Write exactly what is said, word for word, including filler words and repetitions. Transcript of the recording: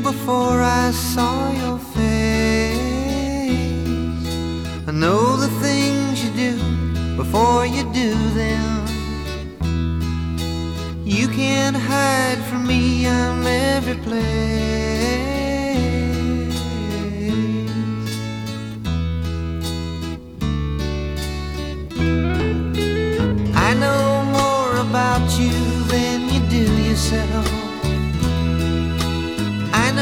before I saw your face. I know the things you do before you do them. You can't hide from me, I'm every place.